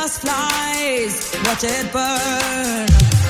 just flies, watch it burn.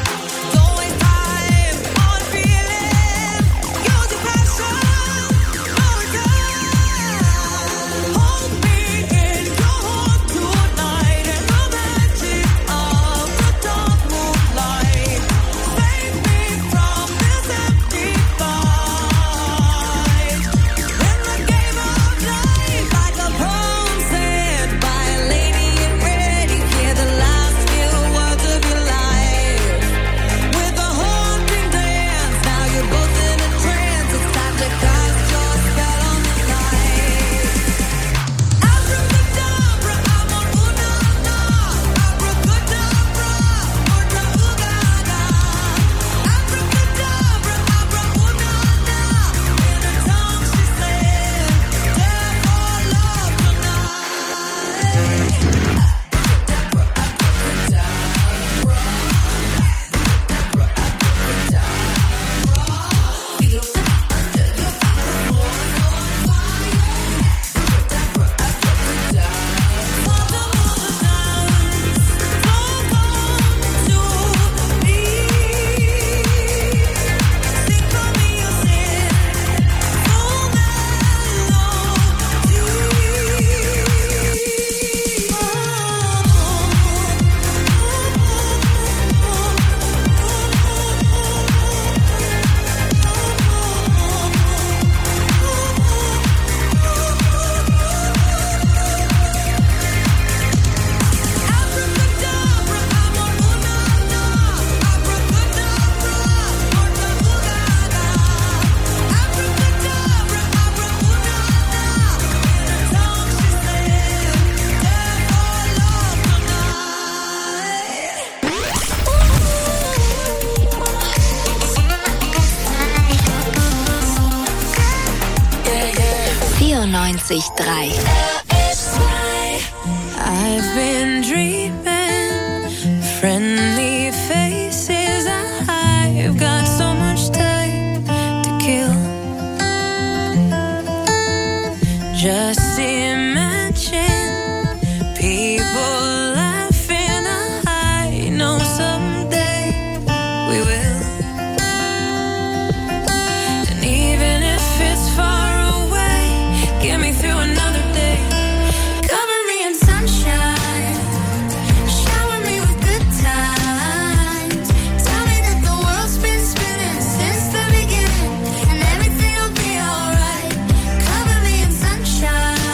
I've been dreaming, friendly faces. I've got so much time to kill. Just imagine people laughing. I know someday we will. And even if it's far away, get me through another day. Cover me in sunshine, shower me with good times. Tell me that the world's been spinning since the beginning, and everything will be alright. Cover me in sunshine.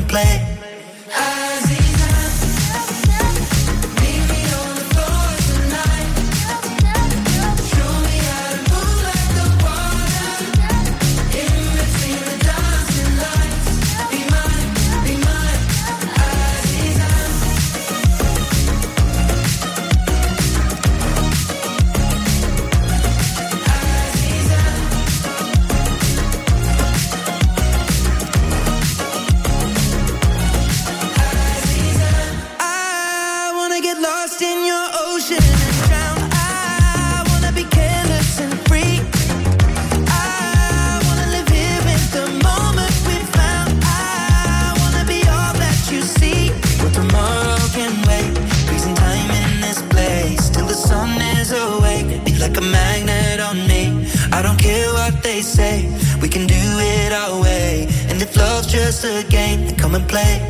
and play. Like a magnet on me. I don't care what they say. We can do it our way. And if love's just a game, then come and play.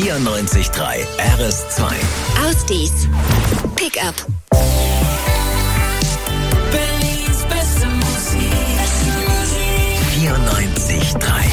94.3 RS2. Ausdies. Pickup. Berlins beste Musik. 94.3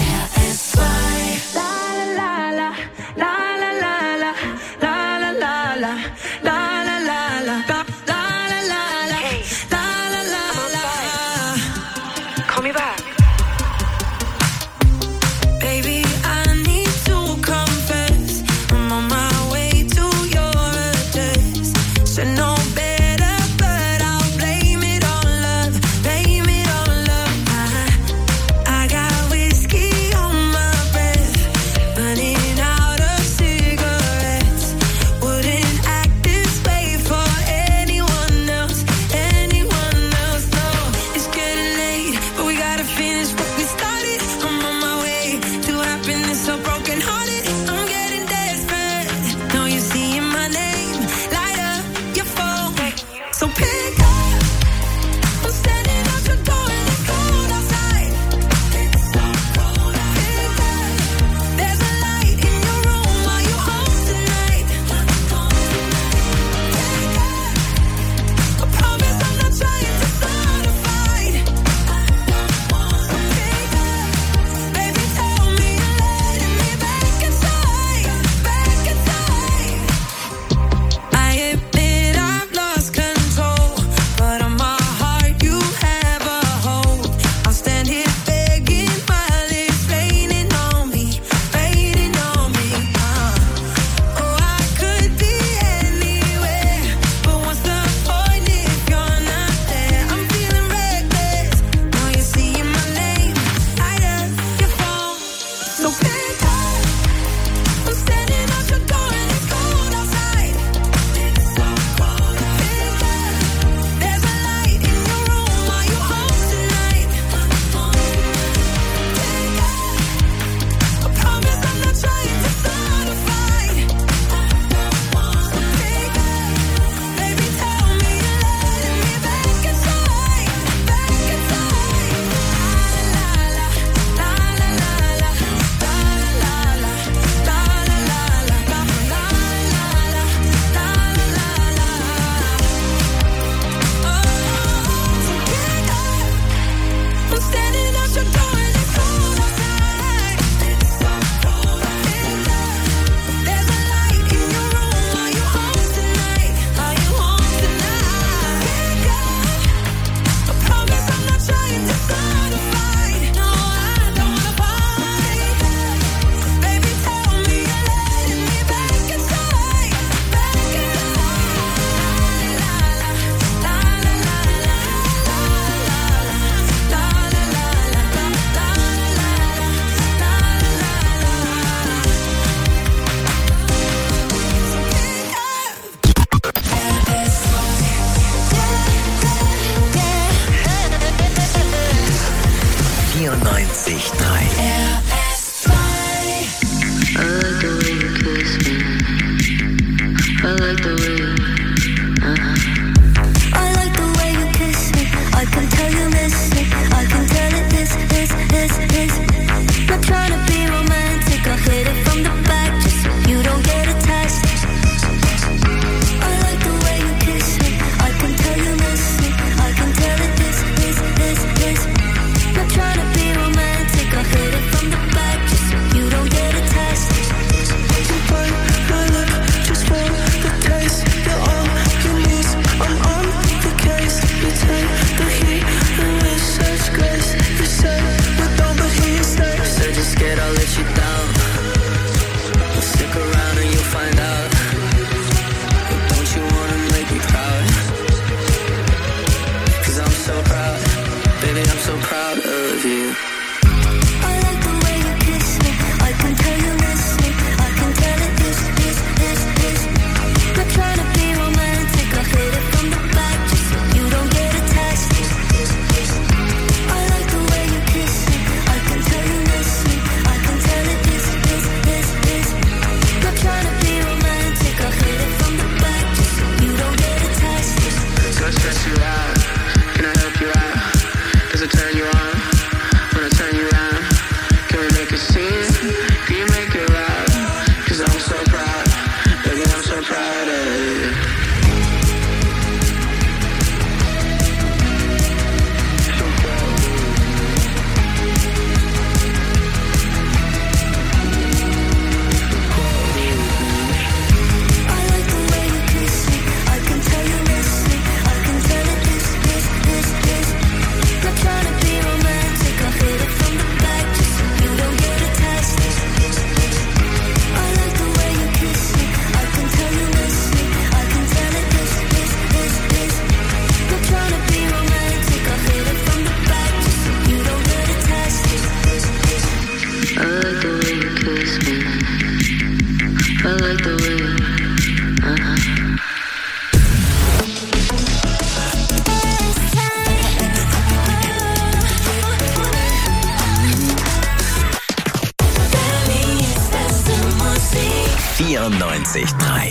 94.3.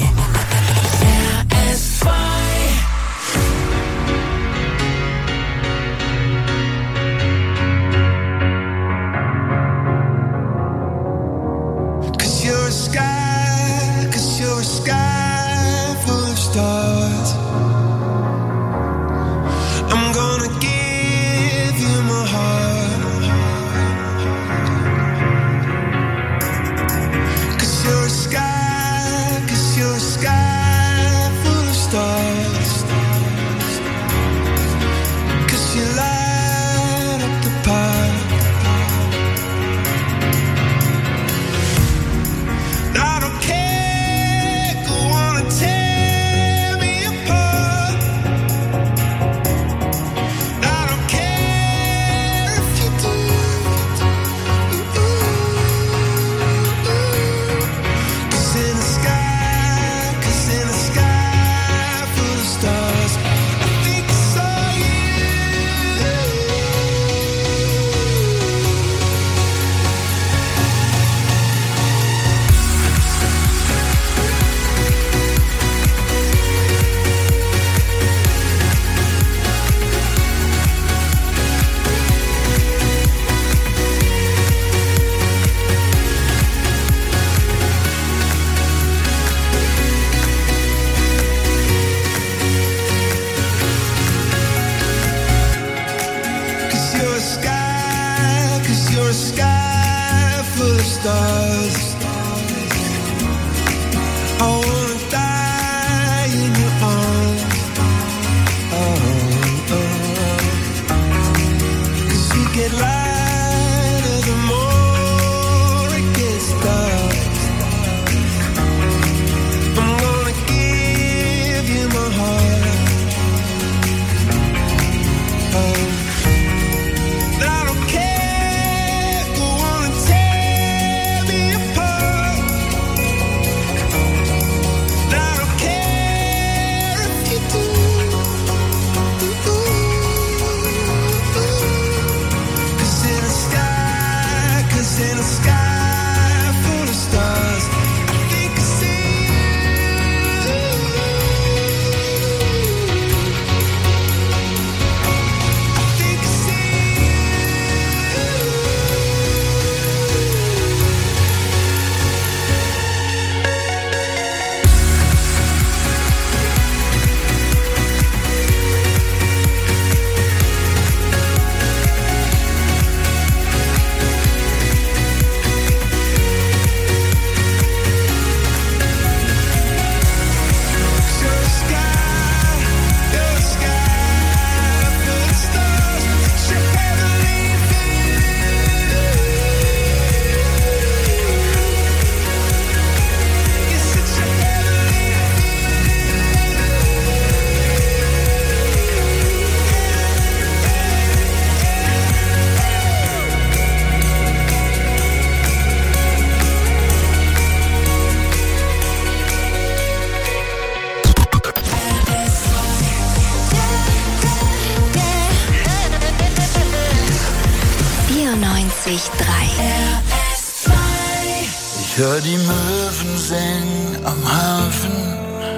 Ich hör die Möwen singen am Hafen,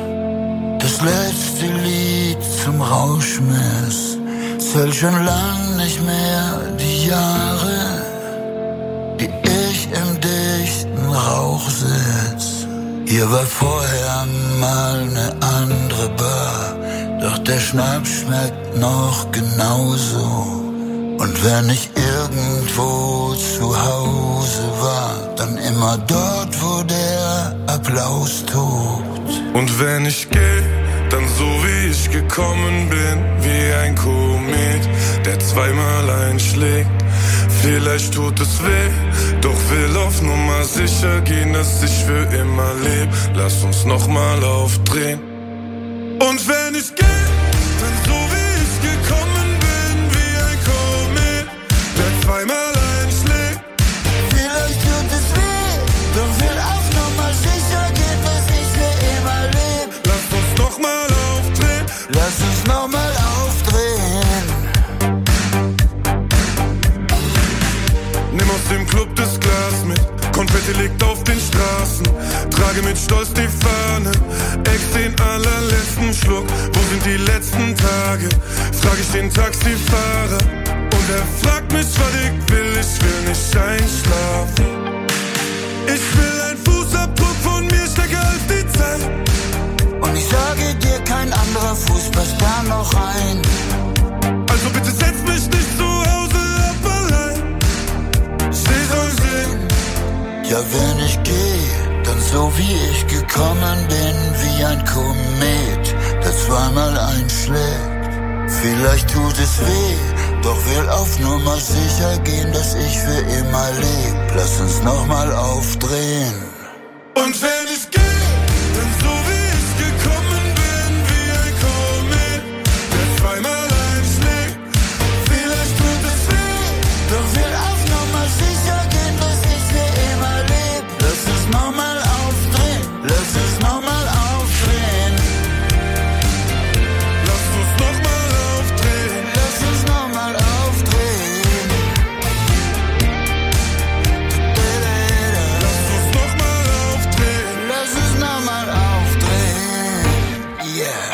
das letzte Lied zum Rauschmiss. Zähl schon lang nicht mehr die Jahre, die ich im dichten Rauch sitz. Hier war vorher mal ne andere Bar, doch der Schnaps schmeckt noch genauso. Und wenn ich irgendwo zu Hause war, dann immer dort, wo der Applaus tobt. Und wenn ich geh, dann so wie ich gekommen bin, wie ein Komet, der zweimal einschlägt. Vielleicht tut es weh, doch will auf Nummer sicher gehen, dass ich für immer leb. Lass uns nochmal aufdrehen. Und wenn ich geh, dann so wie ich gekommen bin, wie ein Komet, der zweimal einschlägt. Vielleicht tut es weh, doch will auf Nummer sicher gehen, dass ich für immer leb. Lass uns nochmal aufdrehen. Lass uns nochmal aufdrehen. Nimm aus dem Club das Glas mit, Konfetti Heute liegt auf den Straßen, trage mit Stolz die Fahne. Ex den allerletzten Schluck, wo sind die letzten Tage? Frag ich den Taxifahrer und er fragt mich, was ich will nicht einschlafen. Ich will ein Fußabdruck von mir stärker als die Zeit. Und ich sage dir, kein anderer Fuß passt da noch rein. Also bitte setz mich nicht zu Hause ab allein. Steh soll sehen. Ja, wenn ich gehe, dann so wie ich gekommen bin, wie ein Komet, der zweimal einschlägt. Vielleicht tut es weh, doch will auf Nummer sicher gehen, dass ich für immer leb. Lass uns nochmal aufdrehen. Und wenn ich gehe, dann so wie ich gekommen bin, wie ein Komet, der zweimal einschlägt. Vielleicht tut es weh, doch will auf Nummer sicher gehen, dass ich für immer leb. Lass uns nochmal aufdrehen, lass uns nochmal aufdrehen. Lass uns nochmal aufdrehen. Lass uns nochmal aufdrehen. Lass uns nochmal aufdrehen. Lass uns nochmal aufdrehen. Yeah.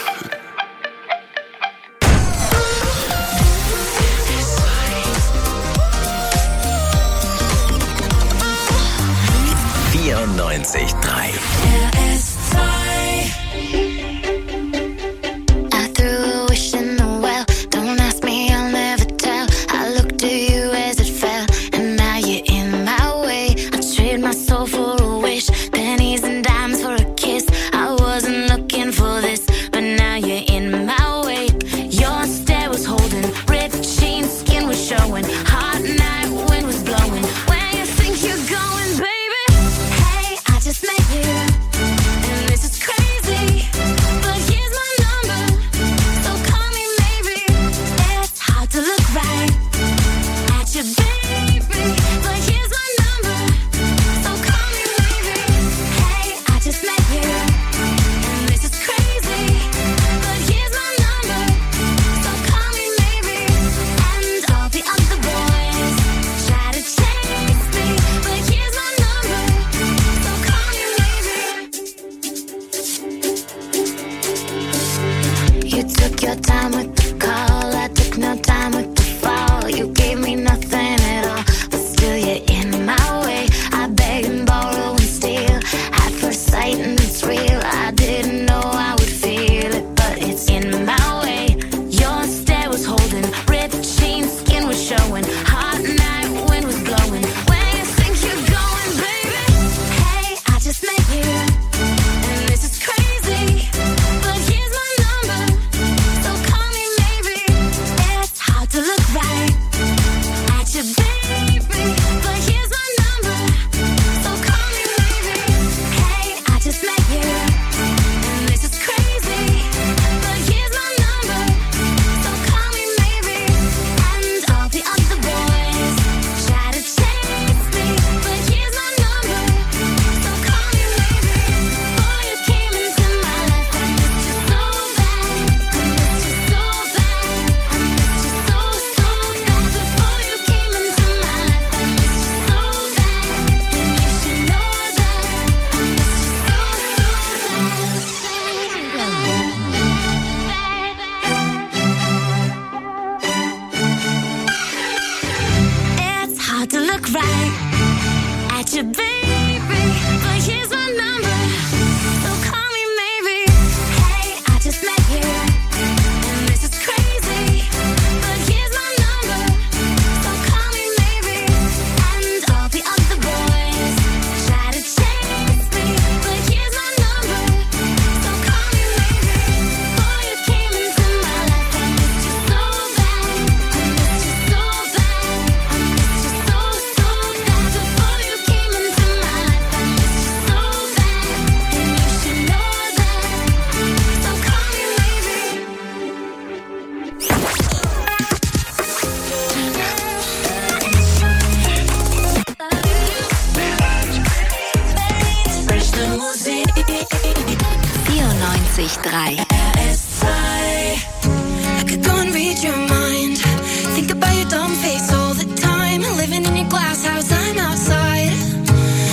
I threw a wish in the well. Don't ask me, I'll never tell. I looked at you as it fell, and now you're in my way. I trade my soul for a wish, pennies and dimes for a kiss. I wasn't looking for this, but now you're in my way. Your stare was holding, ripped jeans, skin was showing. Hot night, wind was blowing. Where you think you're going, baby? Hey, I just met you, and this is crazy. But here's my number, so call me maybe. It's hard to look right at you, baby. But here's my number, so call me maybe. Hey, I just met you, and this is crazy. But here's my number, so call me maybe. And all the other boys try to chase me, but here's my number, so call me maybe. You took your time with the call, I took no time with the fall. You gave me nothing at all, but still you're in my way. I beg and borrow and steal, at first sight and it's real. I didn't know I would feel it, but it's in my way. Your stare was holding, ripped jeans, skin was showing. Hot night, wind was blowing. Where you think you're going, baby? Hey, I just met you, and this is crazy. But here's my number, so call me maybe. It's hard to look right at you, baby. But here's my number, so call me maybe. Hey, I just met you, and this is crazy. But here's my number, so call me maybe. And all the other boys try to chase me, but here's my number, so call me maybe. Boy, you came into my life, I missed you so bad. I missed you so bad. I missed you so bad. Before you came into my life, I missed you so bad. And you should know that I missed you so bad. It's hard to look right at you, baby. But here's my number, so call me maybe. Hey, I just met you, and this is crazy. But here's my number, so call me maybe. And all the other boys try to chase me, but here's my number, so call me maybe. Boy, you came into my life, I missed you so bad. I missed you so bad. I missed you so bad. Before you came into my life, I missed you so bad. And you should know that, so call me maybe. Fresh the Musik. 94.3 I could go and read your mind. Think about your dumb face all the time. Living in your glass house, I'm outside.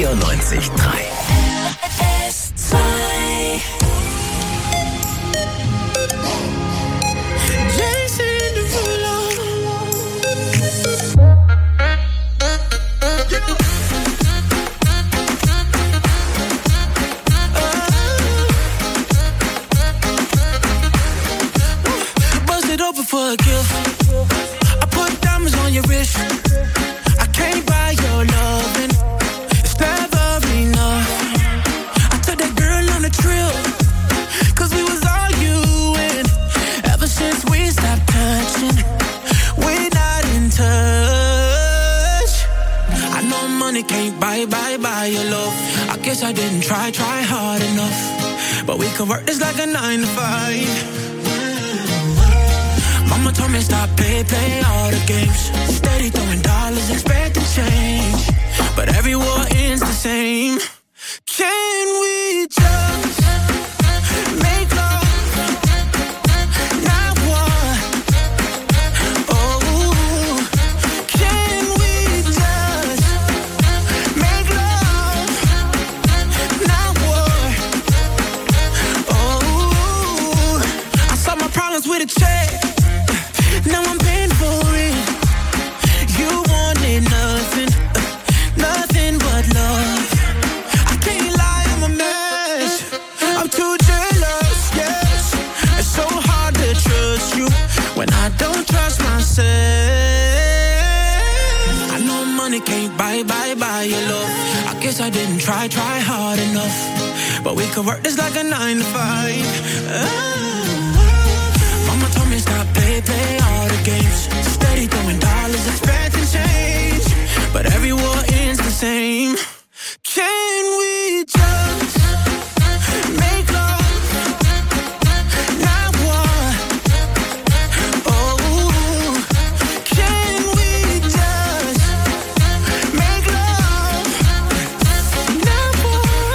94.3. For a gift, I put diamonds on your wrist. I can't buy your loving, it's never enough. I took that girl on a trip, 'cause we was arguing. Ever since we stopped touching, we're not in touch. I know money can't buy your love. I guess I didn't try hard enough. But we could work this like a 9 to 5. Mama told me stop, play all the games. Steady throwing dollars, expecting change. But every war ends the same. Can we just make love, not war? Oh, can we just make love, not war? Oh, I solve my problems with a check. Now I'm paying for it. You wanted nothing but love. I can't lie, I'm a mess. I'm too jealous, yes. It's so hard to trust you when I don't trust myself. I know money can't buy your love. I guess I didn't try hard enough. But we could work this like a 9 to 5. Mama told me stop, play all the games. Steady throwing dollars, expecting change. But every war ends the same. Can we just make love, not war? Oh, can we just make love, not war?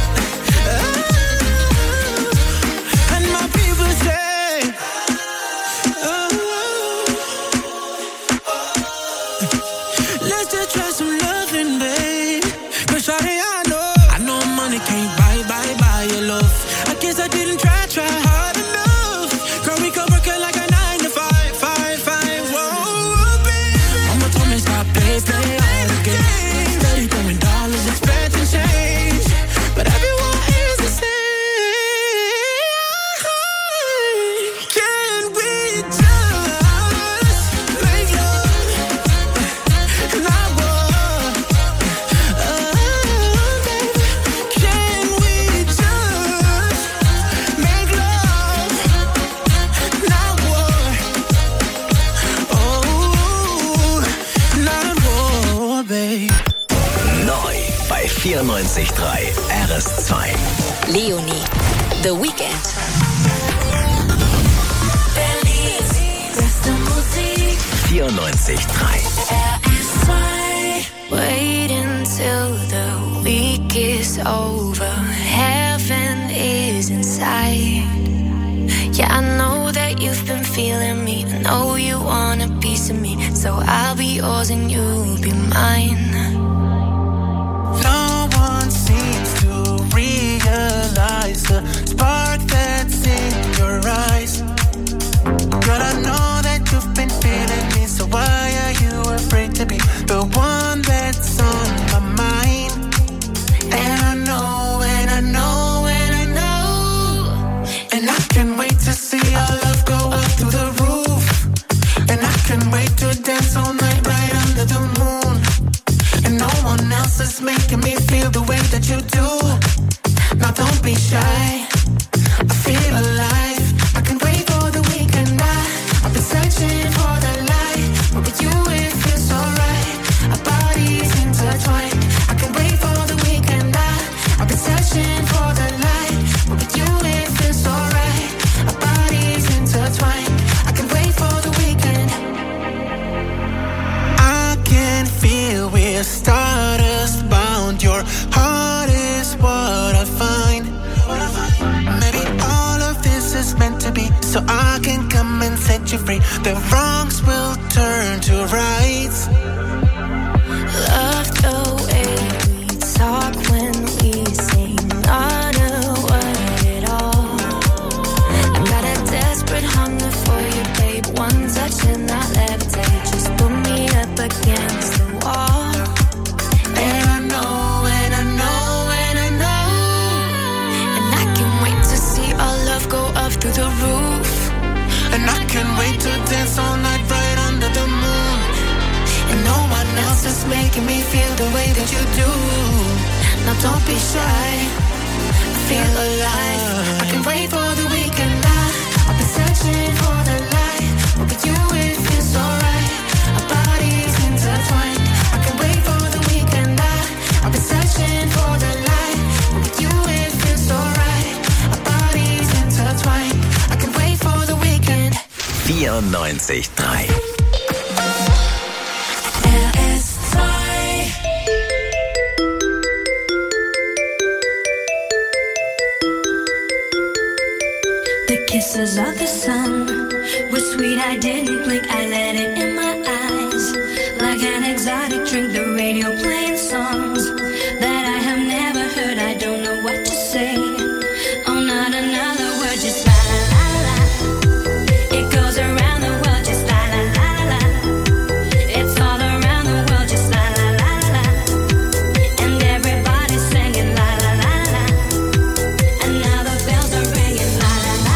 And my people say, let's just try some loving, babe. 'Cause shawty, I know money can't buy your love. I guess I didn't try hard enough. Girl, we could work it like a 9 to 5. Whoa, baby. Mama told me stop, play all the games. Steady throwing dollars, expecting change. But everyone is the same. Can we just make love, not war? Baby, can we just make love, not war? Oh, not war, babe. Neu bei 94.3 RS2. Leonie, The Weekend. Berlins beste Musik. 94.3. Wait until the week is over. Heaven is inside. Yeah, I know that you've been feeling me. I know you want a piece of me. So I'll be yours and you'll be mine. No one seems to realize the spark that's in your eyes. Girl, I know that you've been feeling me, so why are you afraid to be the one that's on my mind? And I know, and I can't wait to see our love go up through the roof. And I can't wait to dance all night right under the moon. And no one else is making me feel the way that you do. Now don't be shy, I feel alive. I can't wait for the weekend. I've been searching for the light, but with you it feels alright. Our bodies intertwined. I can't wait for the weekend. I've been searching for the light, but with you it feels alright. Our bodies intertwined. I can't wait for the weekend. I can feel we're stardust bound. Your heart is what I find. Maybe all of this is meant to be, so I can come and set you free. The wrongs will turn to rights. Love the way we talk. making me feel the way that you do. Now don't be shy, I feel alive. I can wait for the weekend. I've been searching for the light, but with you it feels alright. Our bodies intertwined. I can wait for the weekend. I've been searching for the light, but with you it feels alright. Our bodies intertwined. I can wait for the weekend. 94.3 Kisses of the sun were sweet, I didn't blink, I let it in my eyes. Like an exotic drink, the radio playing songs that I have never heard, I don't know what to say. Oh, not another word, just la la la la. It goes around the world, just la la la la. It's all around the world, just la la la la. And everybody's singing la la la la. And now the bells are ringing la la la.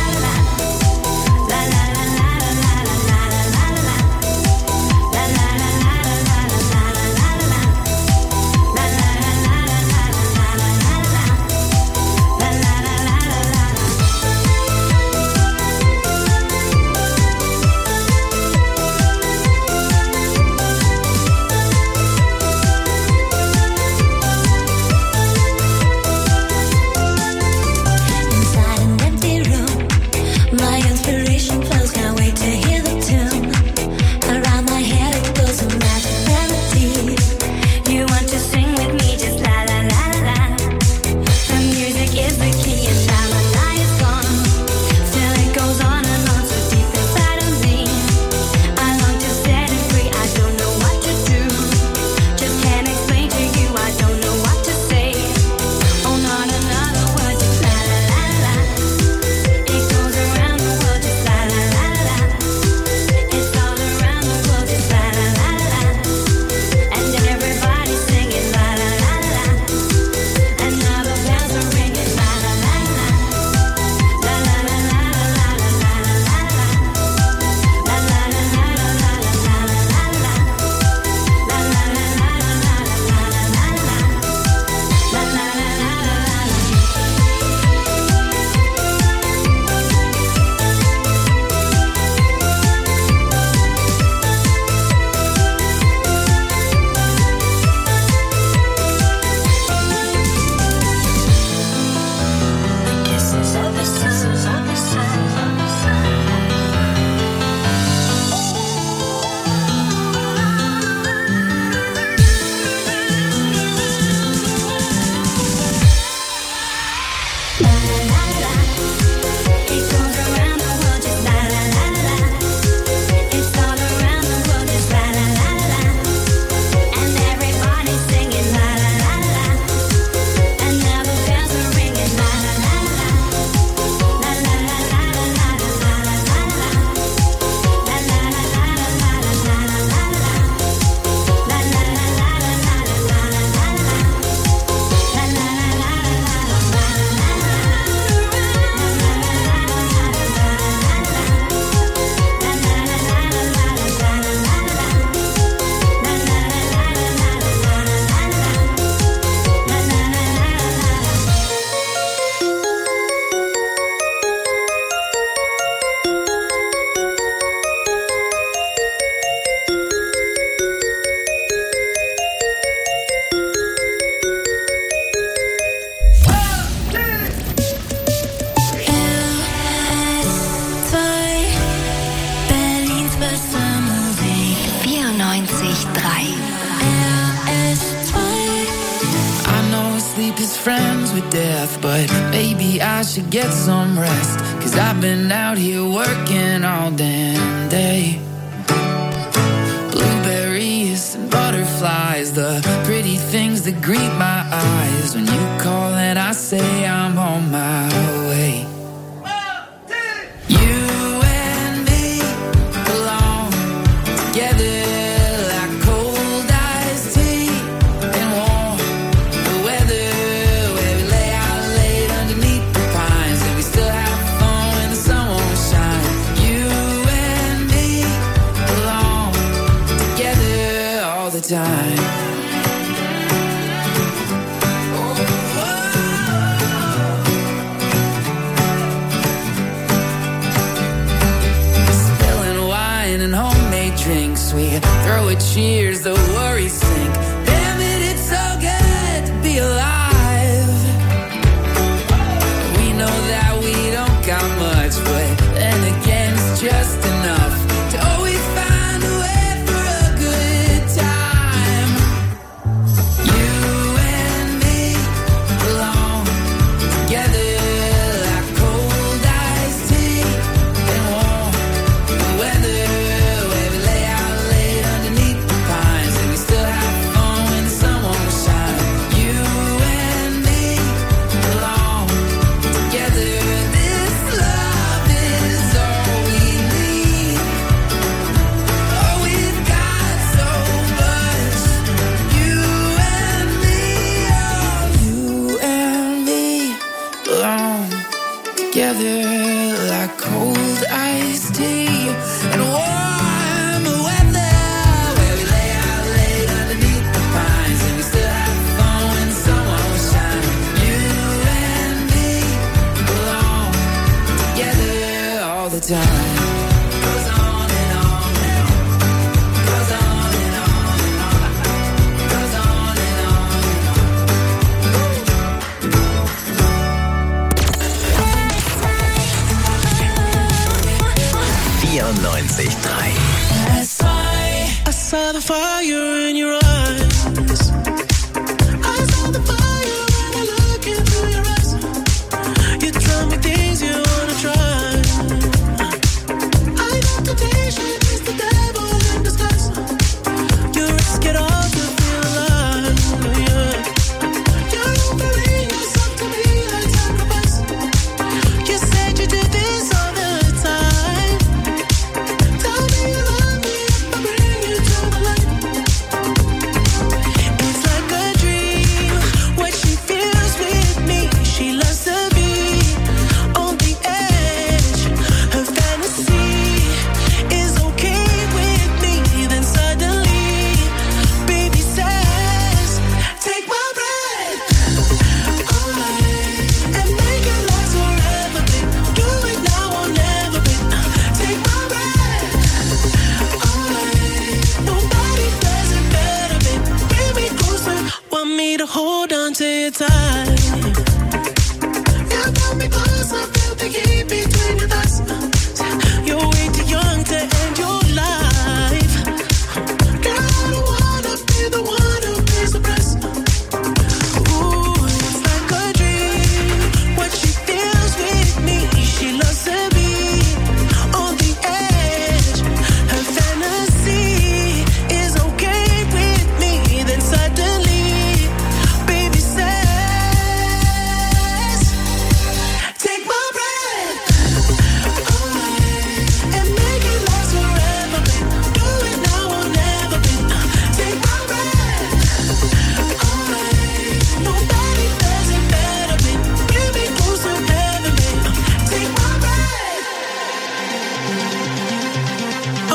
But maybe I should get some rest, 'cause I've been out here working all damn day. Blueberries and butterflies, the pretty things that greet my eyes. When you call and I say I'm on my way. You and me belong together. Time. cheers, the worries sink. Damn it, it's so good to be alive. We know that we don't got much, but then again, it's just enough to always find a way for a good time. You and me belong together. Together like cold iced tea and warm weather, where we lay out late underneath the pines and we still have fun when the sun won't shine. You and me belong together all the time. Goes on and on and on. Goes on and on and on. Goes on and on and on. 94.3. I saw the fire in your eyes. I saw the fire when I look into your eyes. You tell me things you wanna try. I know temptation is the devil in disguise. You risk it all to feel alive. Yeah. You're offering yourself to me like sacrifice. You said you do this all the time. Tell me you love me if I bring you to the light. It's like a dream when she feels with me. She loves to be on the edge. Her fantasy is okay with me. Then suddenly, baby says, take my breath away and make it last forever, babe. Do it now or never, babe. Take my breath away. Nobody does it better, babe. Bring me closer, want me to hold on to you tight. You got me close, I feel the heat between your thighs. You're way too young to end your life. Girl, I don't wanna be the one who pays the price. Ooh, it's like a dream when she feels with me. She loves to be on the edge. Her fantasy is okay with me. Then suddenly, baby says, take my breath away and make it last forever, babe. Do it now or never, babe. Take my breath away. Nobody does it better, babe. Bring me closer, heaven, babe. Take my breath. Oh,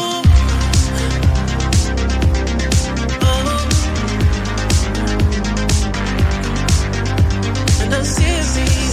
and I see it.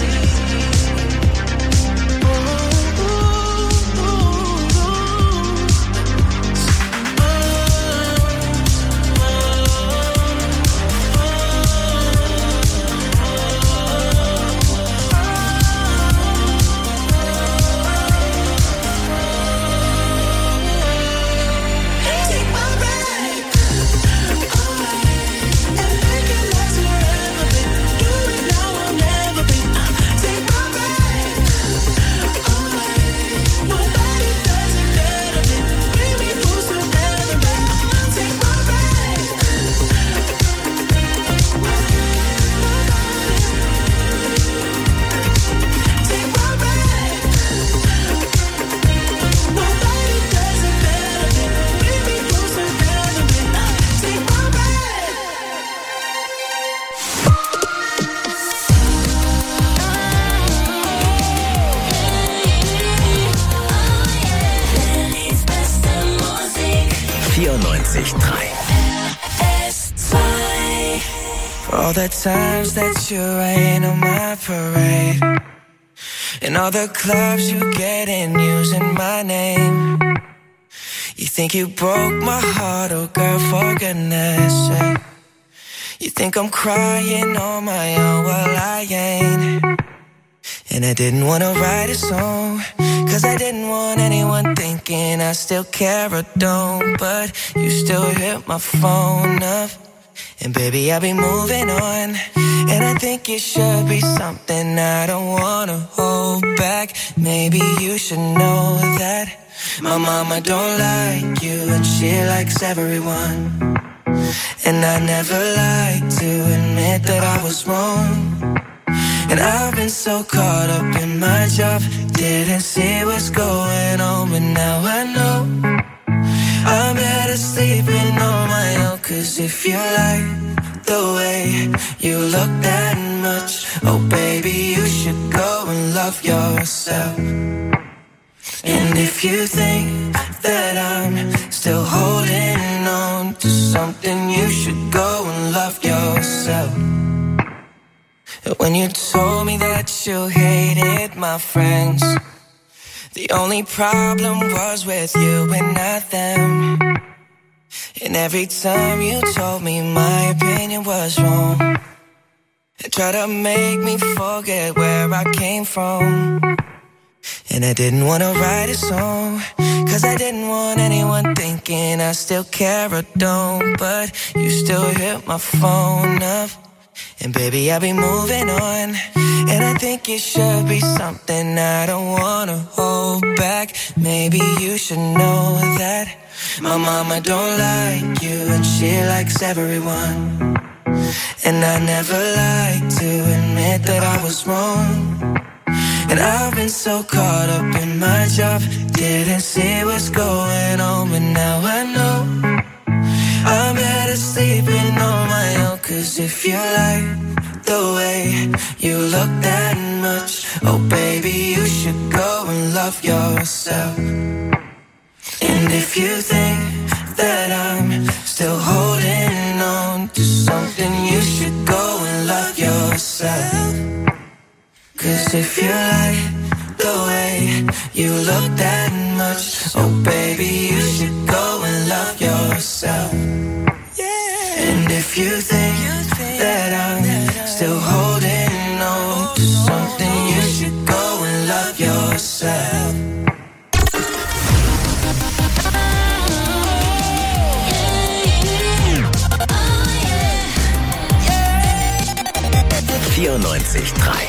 Take my breath away and make it last forever, babe. Do it now or never, babe. Take my breath away. Nobody does it better, babe. Bring me closer, heaven, babe. Take my breath. Take my breath. Nobody does it better, babe. Bring me closer, heaven, babe. Take my breath. Berlins beste Musik. 94.3. For all the times that you rain on my parade, and all the clubs you get in using my name. You think you broke my heart, oh girl, for goodness sake. You think I'm crying on my own, well I ain't. And I didn't wanna write a song, cause I didn't want anyone thinking I still care or don't. But you still hit my phone up, and baby I'll be moving on. And I think it should be something I don't wanna hold back. Maybe you should know that my mama don't like you, and she likes everyone. And I never like to admit that I was wrong. And I've been so caught up in my job, didn't see what's going on, but now I know I'm better sleeping on my own. Cause if you like the way you look that much, oh baby, you should go and love yourself. And if you think that I'm still holding on to something, you should go and love yourself. When you told me that you hated my friends, the only problem was with you and not them. And every time you told me my opinion was wrong, and tried to make me forget where I came from. And I didn't want to write a song, cause I didn't want anyone thinking I still care or don't. But you still hit my phone up, and baby I'll be moving on. And I think it should be something I don't wanna hold back. Maybe you should know that my mama don't like you, and she likes everyone. And I never like to admit that I was wrong. And I've been so caught up in my job, didn't see what's going on, but now I know I'm better sleeping on my own. Cause if you like the way you look that much, oh baby, you should go and love yourself. And if you think that I'm still holding on to something, you should go and love yourself. Cause if you like the way you look that much, oh baby, you should go and love yourself. And if you think that I'm still holding on to something, you should go and love yourself. 94.3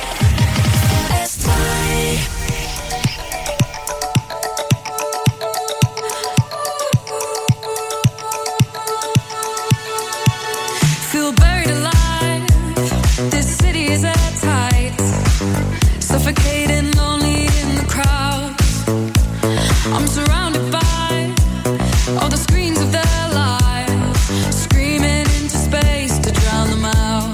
Feel buried alive. This city is at tight, suffocating, lonely in the crowd. I'm surrounded by all the screens of their lives, screaming into space to drown them out.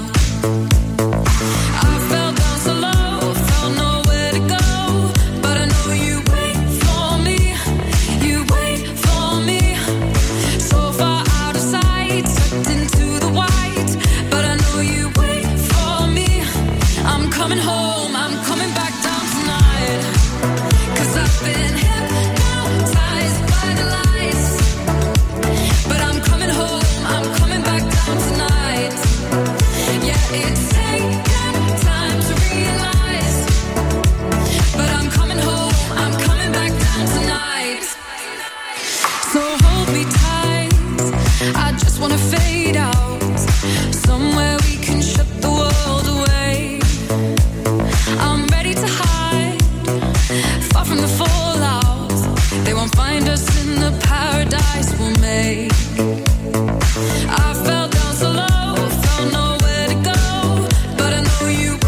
I fell down so low, felt nowhere to go, but I know you wait for me, you wait for me. So far out of sight, sucked into the white, but I know you wait for me. I'm coming home, I'm coming back down tonight, 'cause I've been hypnotized by the lights. But I'm coming home, I'm coming back down tonight. Yeah, it's taken time to realize, but I'm coming home, I'm coming back down tonight. So hold me tight, I just wanna fade out, somewhere we can shut the world away. I'm ready to hide, far from the fallout. They won't find us in the paradise we'll make. I fell down so low, felt nowhere to go, but I know you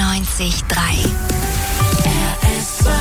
94.3 RS2.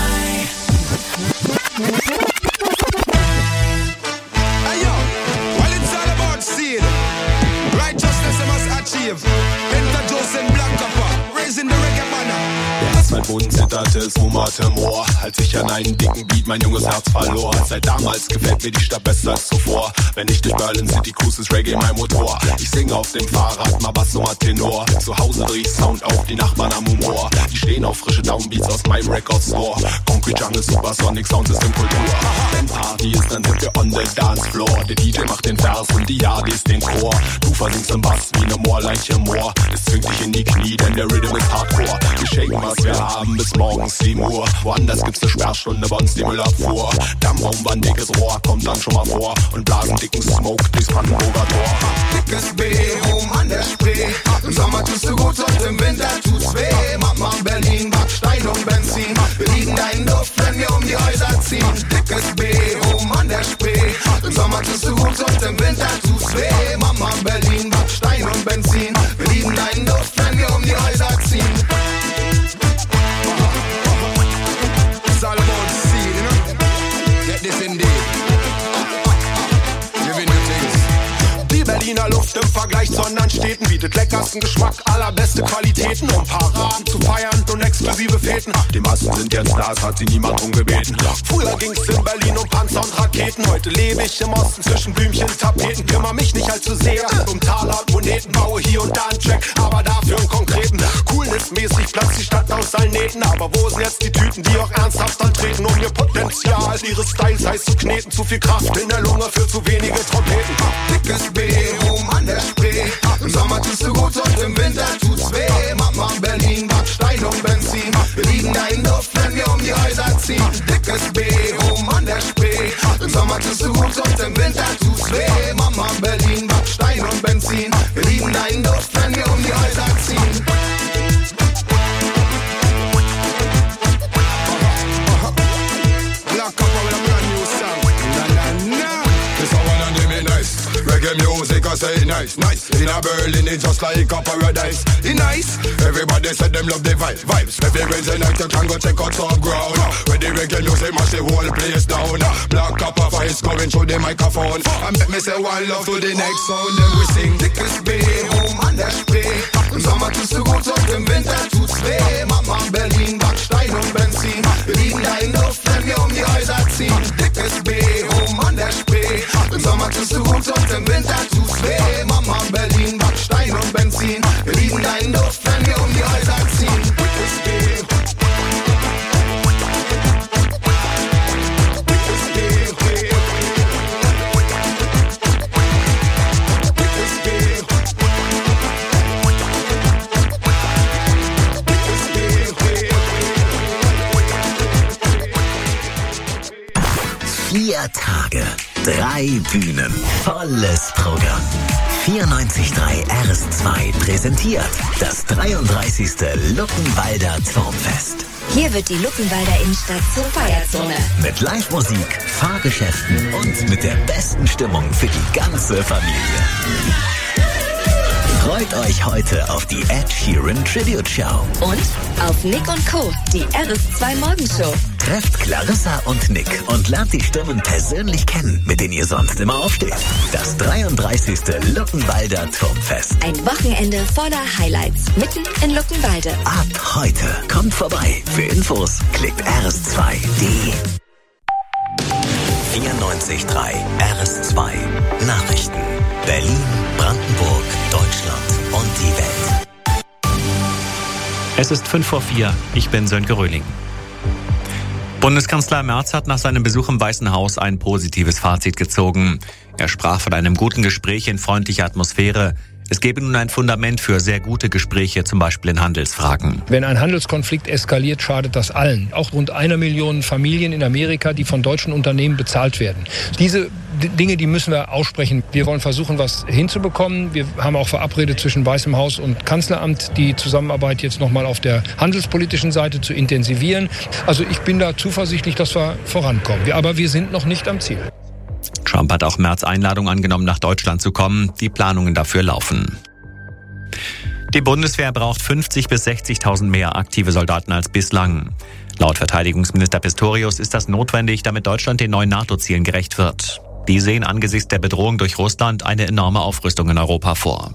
Well, it's all about seed. Righteousness must achieve. Enter Joseph Blancappa, raising the reggae banner. Als mein Boden zitterte, es wummerte Moor. Als ich an einen dicken Beat mein junges Herz verlor. Seit damals gefällt mir die Stadt besser als zuvor. Wenn ich durch Berlin City cruise, ist Reggae mein Motor. Ich singe auf dem Fahrrad, mal Bass, mal Tenor. Zu Hause dreh ich Sound auf, die Nachbarn am Humor. Die stehen auf frische Downbeats aus meinem Record Store. Concrete Jungle, Supersonic Soundsystem Kultur. Wenn Party ist, dann sind wir on the dance floor. Der DJ macht den Vers und die Yardis den Chor. Du versingst im Bass wie ne Moorleiche Moor. Es zwingt dich in die Knie, denn der Rhythm ist Hardcore. Wir shaken, was wir haben, bis morgens 7 Uhr. Woanders gibt's ne Sperrstunde, bei uns die Müllabfuhr. Dammraum, ein dickes Rohr, kommt dann schon mal vor. Und blasen dicken Smoke durchs Brandenburger Tor. Dickes B, oben an der Spree. Im Sommer tust du gut und im Winter tut's weh. Mama Berlin, Backstein und Benzin. Wir lieben deinen Duft, wenn wir um die Häuser ziehen. Dickes B, oben an der Spree. Im Sommer tust du gut und im Winter tut's weh. Mama Berlin, Backstein und Benzin. Wir lieben deinen Duft, wenn wir um die Häuser ziehen. It's all about seed, you know? Get this indeed. Giving you things. Die Berliner Luft im Vergleich zu anderen Städten bietet leckersten Geschmack, allerbeste Qualitäten, um Paraden zu feiern und exklusive Feten. Die Massen sind jetzt da, es hat sie niemand drum gebeten. Früher ging's in Berlin um Panzer und Raketen. Heute lebe ich im Osten zwischen Blümchen, Tapeten. Kümmer mich nicht allzu sehr um Taler und Moneten. Baue hier und da einen Track, aber dafür einen konkreten. Coolness-mäßig platzt die Stadt aus allen Nähten. Aber wo sind jetzt die Typen, die auch ernsthaft antreten, um ihr Potenzial ihres Styles heiß zu kneten? Zu viel Kraft in der Lunge für zu wenige Trompeten. Dickes B, oben an der Spree. Im Sommer tust du gut und im Winter tut's weh. Mama Berlin, Backstein und Benzin. Wir lieben deinen Duft, wenn wir um die Häuser ziehen. Dickes B, oben an der Spree. Im Sommer tust du gut und im Winter tut's weh. Mama Berlin, Backstein und Benzin. Wir lieben deinen Duft, wenn wir um die Häuser ziehen. Black Couple with a brand new song. Na na na. This one and them nice. Reggae music, I say nice, nice. In a Berlin, it's just like a paradise. It nice. Everybody said them love the vibes. Every Wednesday night you can go check out some ground. Where the reggae music mash the whole place down. Black copper voice going through the microphone. And make me say one love to the next sound. Then we sing. Dickes B, oben an der Spree. Im Sommer tust du gut und im Winter tut's weh. Mama Berlin, Backstein und Benzin. Wir lieben deinen Duft, wenn wir um die Häuser ziehen. Dickes B, oben an der Spree. Im Sommer tust du gut und im Winter tut's weh. Mama Berlin, Backstein und Benzin. Wir lieben deinen Duft, wenn wir um die Häuser ziehen. Dickes B. Vier Tage, 3 Bühnen, volles Programm. 94.3 RS2 präsentiert das 33. Luckenwalder Turmfest. Hier wird die Luckenwalder Innenstadt zur Feierzone. Mit Live-Musik, Fahrgeschäften und mit der besten Stimmung für die ganze Familie. Freut euch heute auf die Ed Sheeran Tribute Show. Und auf Nick & Co., die RS2 Morgenshow. Trefft Clarissa und Nick und lernt die Stimmen persönlich kennen, mit denen ihr sonst immer aufsteht. Das 33. Luckenwalder Turmfest. Ein Wochenende voller Highlights, mitten in Luckenwalde. Ab heute. Kommt vorbei. Für Infos klickt rs2.de. 94.3 RS2 Nachrichten. Berlin, Brandenburg, Deutschland und die Welt. Es ist 5:04. Ich bin Sönke Röhling. Bundeskanzler Merz hat nach seinem Besuch im Weißen Haus ein positives Fazit gezogen. Er sprach von einem guten Gespräch in freundlicher Atmosphäre. Es gebe nun ein Fundament für sehr gute Gespräche, zum Beispiel in Handelsfragen. Wenn ein Handelskonflikt eskaliert, schadet das allen. Auch rund 1 Million Familien in Amerika, die von deutschen Unternehmen bezahlt werden. Diese Dinge, die müssen wir aussprechen. Wir wollen versuchen, was hinzubekommen. Wir haben auch verabredet zwischen Weißem Haus und Kanzleramt, die Zusammenarbeit jetzt nochmal auf der handelspolitischen Seite zu intensivieren. Also ich bin da zuversichtlich, dass wir vorankommen. Aber wir sind noch nicht am Ziel. Trump hat auch Merz Einladung angenommen, nach Deutschland zu kommen. Die Planungen dafür laufen. Die Bundeswehr braucht 50.000 bis 60.000 mehr aktive Soldaten als bislang. Laut Verteidigungsminister Pistorius ist das notwendig, damit Deutschland den neuen NATO-Zielen gerecht wird. Die sehen angesichts der Bedrohung durch Russland eine enorme Aufrüstung in Europa vor.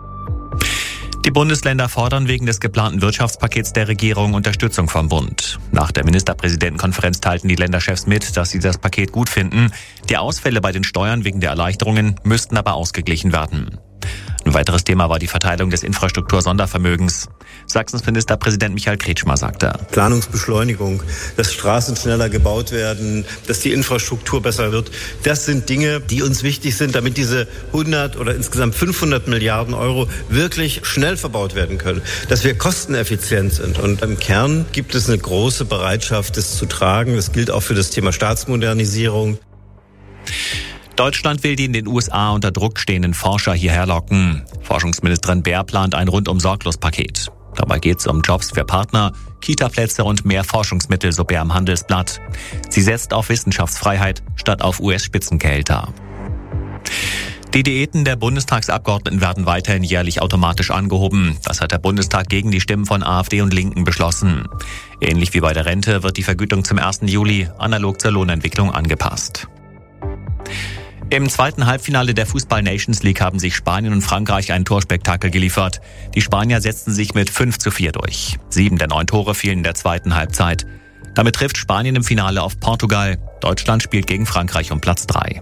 Die Bundesländer fordern wegen des geplanten Wirtschaftspakets der Regierung Unterstützung vom Bund. Nach der Ministerpräsidentenkonferenz teilten die Länderchefs mit, dass sie das Paket gut finden. Die Ausfälle bei den Steuern wegen der Erleichterungen müssten aber ausgeglichen werden. Ein weiteres Thema war die Verteilung des Infrastruktur-Sondervermögens. Sachsens Ministerpräsident Michael Kretschmer sagte: Planungsbeschleunigung, dass Straßen schneller gebaut werden, dass die Infrastruktur besser wird. Das sind Dinge, die uns wichtig sind, damit diese 100 oder insgesamt 500 Milliarden Euro wirklich schnell verbaut werden können. Dass wir kosteneffizient sind. Und im Kern gibt es eine große Bereitschaft, das zu tragen. Das gilt auch für das Thema Staatsmodernisierung. Deutschland will die in den USA unter Druck stehenden Forscher hierher locken. Forschungsministerin Baer plant ein rundum-sorglos-Paket. Dabei geht es um Jobs für Partner, Kita-Plätze und mehr Forschungsmittel, so Baer im Handelsblatt. Sie setzt auf Wissenschaftsfreiheit statt auf US-Spitzengehälter. Die Diäten der Bundestagsabgeordneten werden weiterhin jährlich automatisch angehoben. Das hat der Bundestag gegen die Stimmen von AfD und Linken beschlossen. Ähnlich wie bei der Rente wird die Vergütung zum 1. Juli analog zur Lohnentwicklung angepasst. Im zweiten Halbfinale der Fußball-Nations League haben sich Spanien und Frankreich ein Torspektakel geliefert. Die Spanier setzten sich mit 5:4 durch. 7 der 9 Tore fielen in der zweiten Halbzeit. Damit trifft Spanien im Finale auf Portugal. Deutschland spielt gegen Frankreich um Platz 3.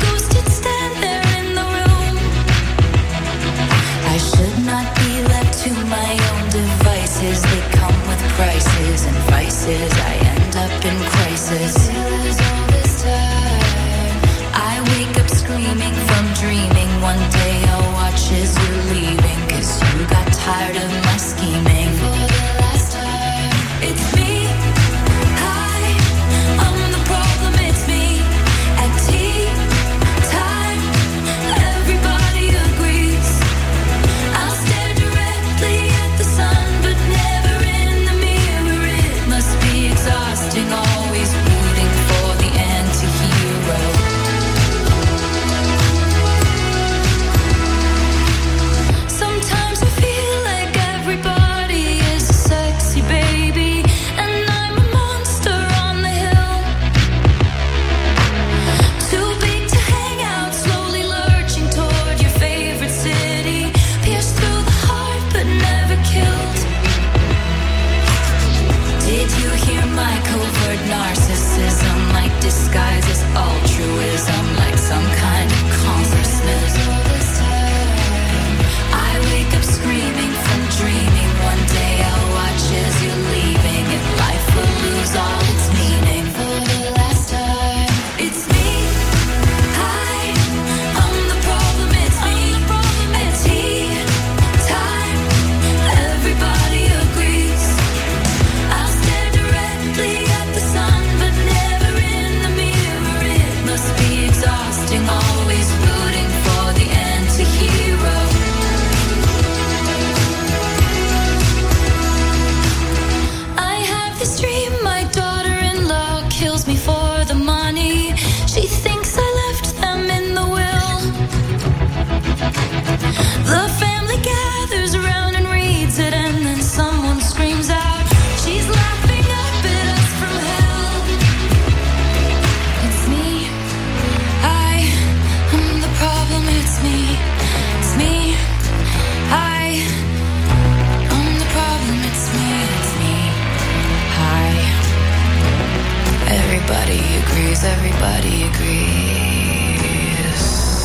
Not be left to places, I end up in crisis. I wake up screaming from dreaming. One day I'll watch as you're leaving, 'cause you got tired of my scheming. For the last time, it's me. Hi, I'm the problem, it's me. At tea time, everybody agrees. I'll stare directly at the sun, but never in the mirror. It must be exhausting, always rooting for the anti-hero. Sometimes I feel like everybody is a sexy baby, and I'm a monster on the hill. Too big to hang out, slowly lurching toward your favorite city. Pierced through the heart, but never killed. Did you hear my covert narcissism? Like disguise as altruism, like some kind of consciousness. I wake up screaming from dreaming. One day I'll watch as you're leaving, and life will lose all its meaning. For the last time, it's me. Hi, I'm the problem, it's me. At tea time, everybody agrees. I'll stare directly at the sun, but never in the mirror. It must be exhausting, always rooting for the anti-hero. I have this dream, my daughter-in-law kills me for the money. She thinks I left them in the will. The family gathers around and reads it, and then someone screams out, she's laughing up at us from hell. It's me. I'm the problem, it's me. It's me. I'm the problem, it's me. It's me. Hi. Everybody agrees, everybody agrees.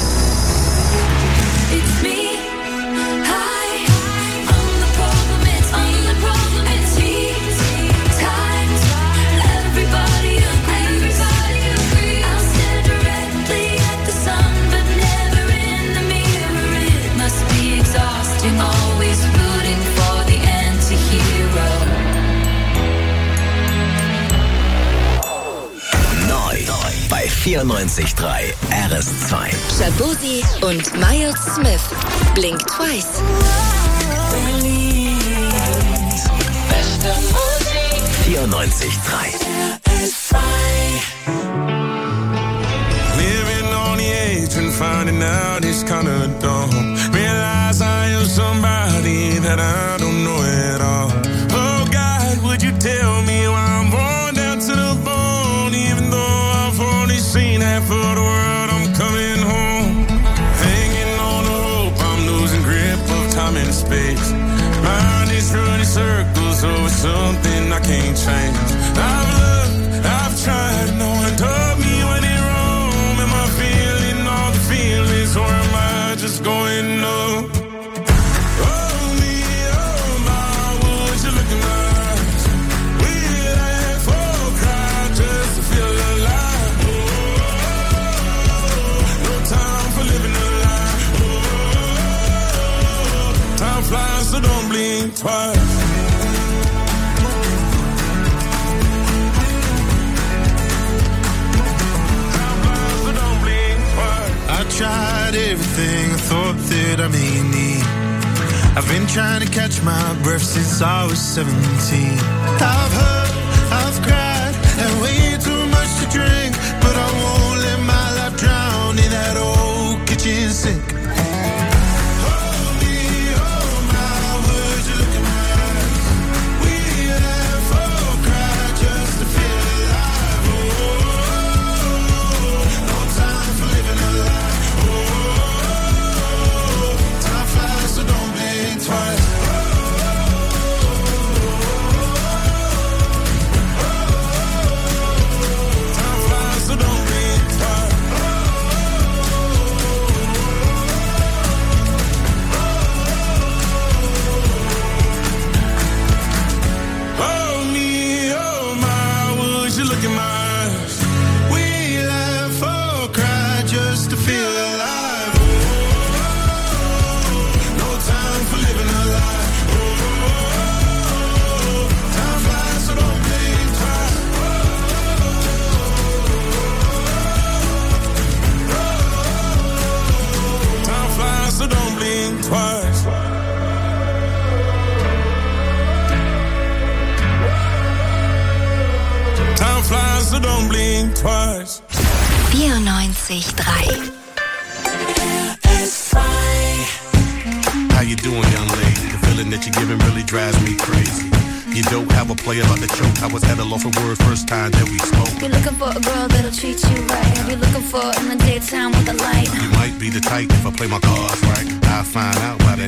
It's me. Hi. I'm the problem, it's me. I'm the problem, it's me. Time. Everybody agrees. I'll stare directly at the sun, but never in the mirror. It must be exhausting, always rooting for the anti-hero. Neu bei 94.3 RS2. Shabozi und Miles Smith. Blink Twice. Berlins beste Musik. 94.3. Living on the edge and finding out it's kinda dumb. Realize I am somebody that I don't know at all. Oh God, would you tell me why I'm born down to the bone? Even though I've only seen half of the world, I'm coming home. Hanging on the hope, I'm losing grip of time and space. Mind is running circles over something I can't change. I've looked, I've tried, no one told me when it wrong. Am I feeling all the feelings, or am I just going numb? Oh me, oh my, would you look in my eyes? We laugh or cry just to feel alive. Oh, no time for living a lie. Oh, time flies, so don't blink twice. I tried everything I thought that I may need. I've been trying to catch my breath since I was 17. I've hurt, I've cried, and way too much to drink, but I won't let my life drown in that old kitchen sink. Hold me, oh my, would you look in my eyes? We laugh or cry just to feel alive. Oh, no time for living a lie. Time flies, so don't blink twice. so don't blink twice. 94.3 How you doing, young lady? The feeling that you're giving really drives me crazy. You don't have a player about to choke. I was at a loss for words first time that we spoke. You're looking for a girl that'll treat you right. You're looking for in the daytime with the light. You might be the type if I play my cards right. I'll find out by the